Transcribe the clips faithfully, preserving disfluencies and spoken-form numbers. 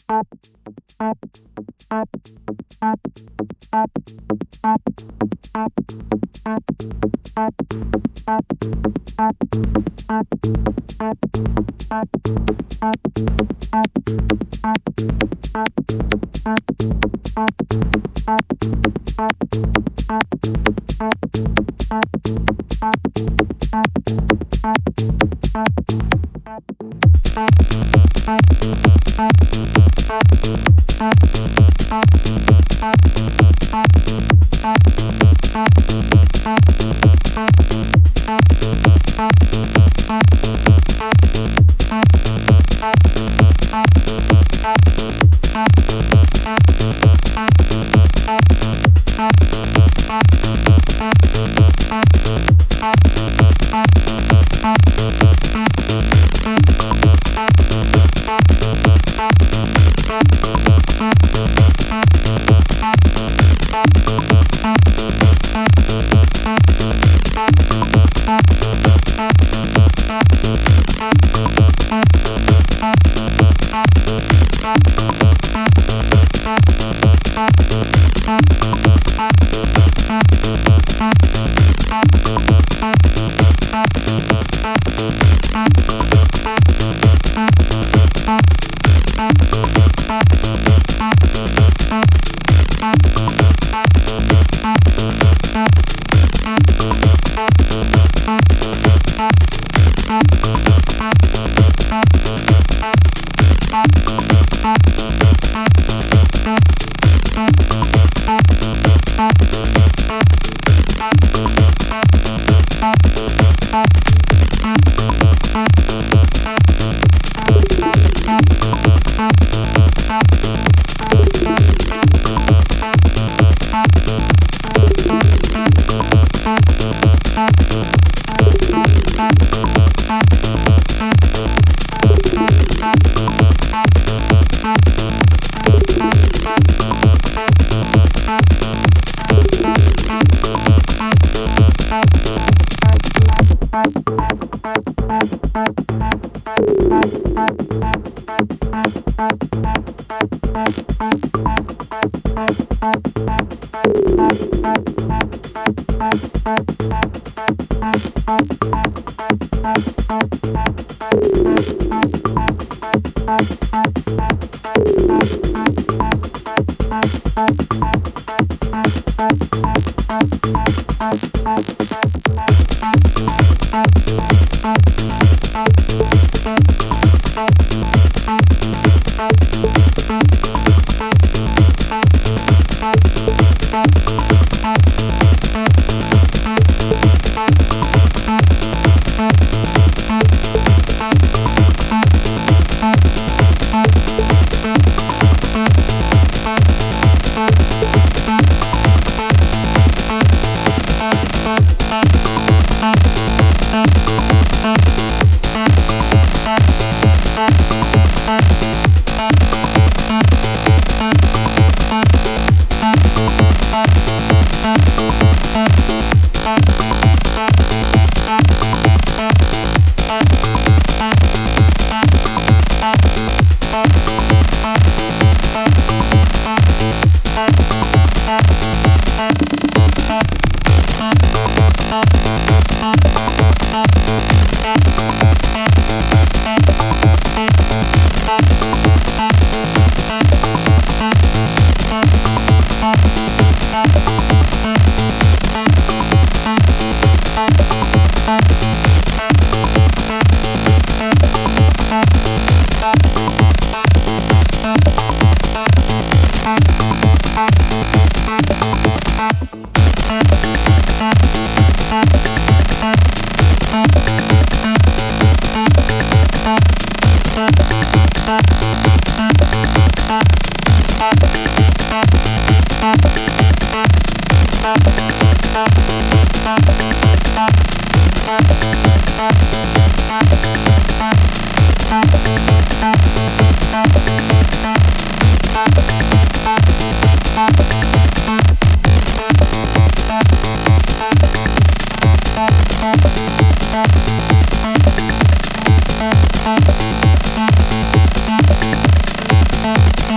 We'll be right back.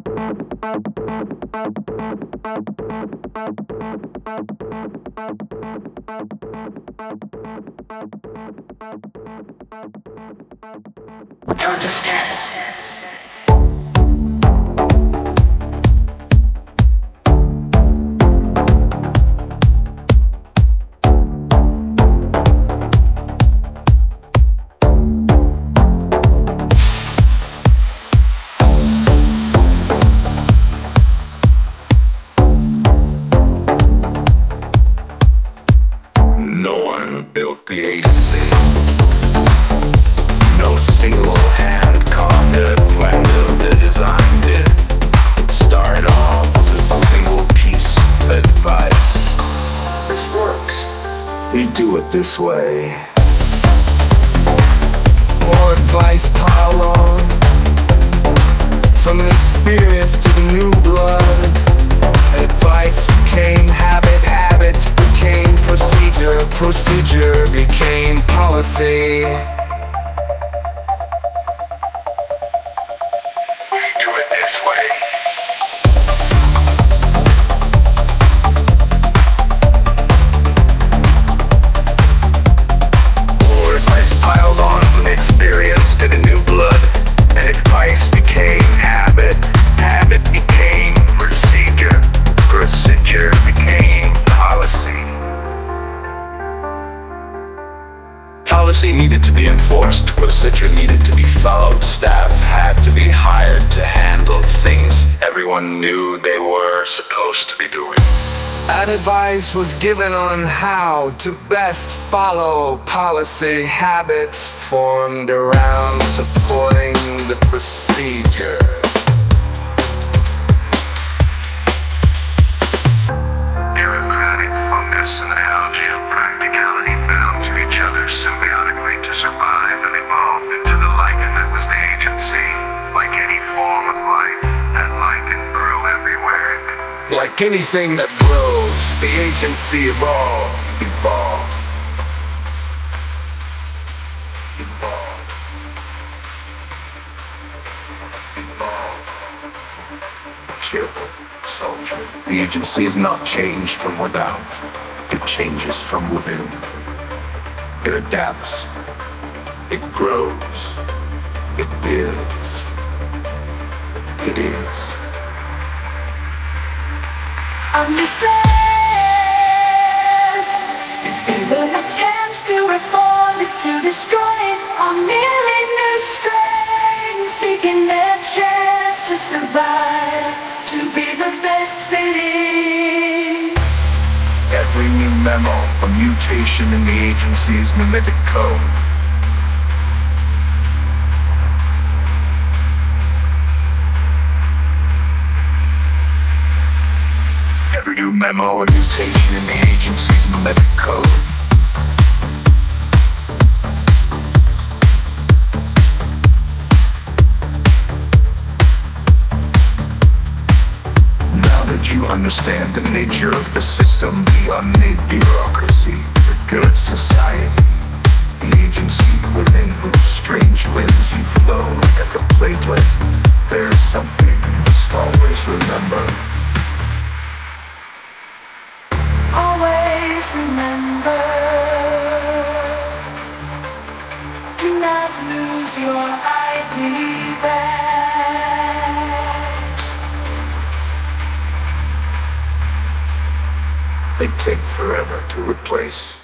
You understand? No one built the agency. No single hand carpet blender that designed it. It started off as a single piece of advice. This works. We do it this way. More advice pile on. From the experience to the new blood. Advice became habit, habit became procedure, procedure became policy. Do it this way. More advice piled on from experience to the new blood. And advice became habit, habit became procedure, procedure became policy. Policy needed to be enforced, procedure needed to be followed, staff had to be hired to handle things everyone knew they were supposed to be doing. And advice was given on how to best follow policy. Habits formed around supporting the procedure. Bureaucratic focus and algae of practicality bound to each other symbiotically to survive and evolve into the lichen that was the agency. Like any form of life, that lichen grew everywhere. Like anything that grows, the agency evolved, evolved, evolved, evolved. Cheerful soldier. The agency is not changed from without. It changes from within. It adapts. It grows. It builds. It is. Understand, even attempts to reform it, to destroy it, are merely new strains seeking their chance to survive, to be the best fitting. Every new memo, a mutation in the agency's mimetic code. Every new memo, a mutation in the agency's mimetic code. Now that you understand the nature of the system, the innate bureaucracy, the good society, the agency within whose strange limbs you flow like a platelet, there's something you must always remember. Always remember, do not lose your I D badge. They take forever to replace.